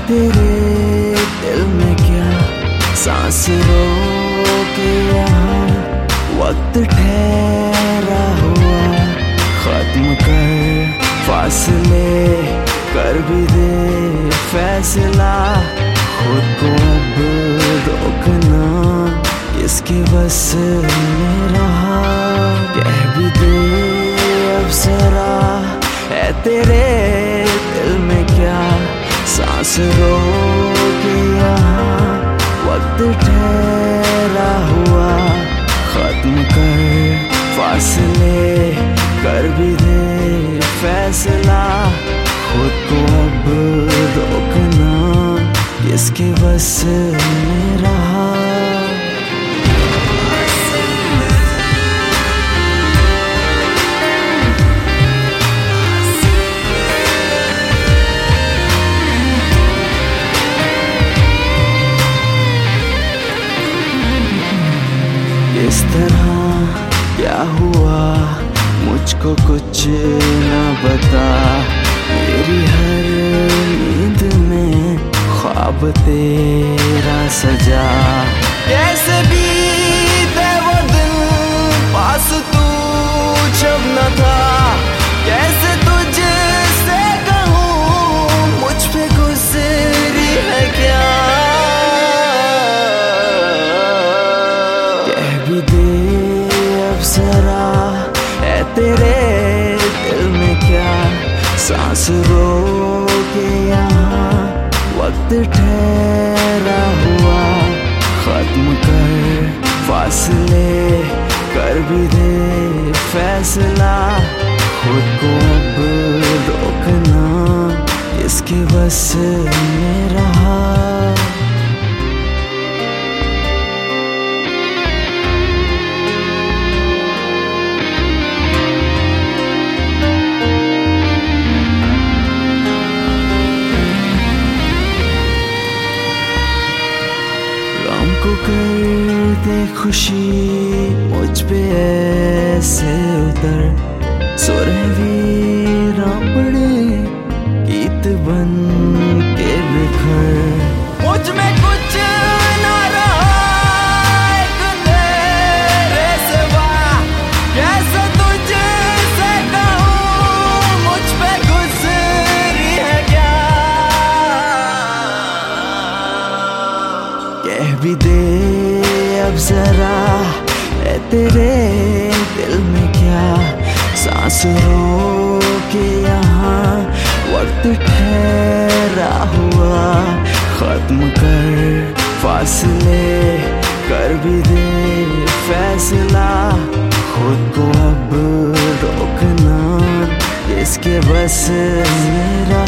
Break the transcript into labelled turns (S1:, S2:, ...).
S1: तेरे दिल में क्या सांस रोके यहाँ वक्त ठहरा हुआ। खत्म कर फासले, कर भी दे फैसला। खुद को अब रोकना किसके बस में रहा। कह भी दे अब जरा है तेरे दिल में क्या सांस रोके यहाँ वक्त ठहरा हुआ। खत्म कर फासले, कर भी दे फैसला। खुद को अब रोकना किसके बस में रहा। इस तरह क्या हुआ मुझको कुछ न बता। मेरी हर नींद में ख्वाब तेरा सजा। कैसे बीते वो दिन पास तू जब न था। कैसे तुझसे कहूँ मुझ पे गुजरी है क्या। कह भी दे अब जरा है तेरे दिल में क्या सांस रोके यहाँ वक्त ठहरा हुआ। खत्म कर फासले, कर भी दे फैसला। खुद को अब रोकना इसके बस में रहा। को कर दे खुशी मुझ पे ऐसे उतर। सुरवीरा पड़े गीत बन के बिखर। मुझ में कुछ ना रहा एक तेरे सिवा। कैसे तुझसे कहूँ मुझ पे गुजरी है क्या। कह भी दे अब जरा है तेरे दिल में क्या सांस रोके यहाँ वक्त ठहरा हुआ। खत्म कर फासले, कर भी दे फैसला। खुद को अब रोकना इसके बस में रहा।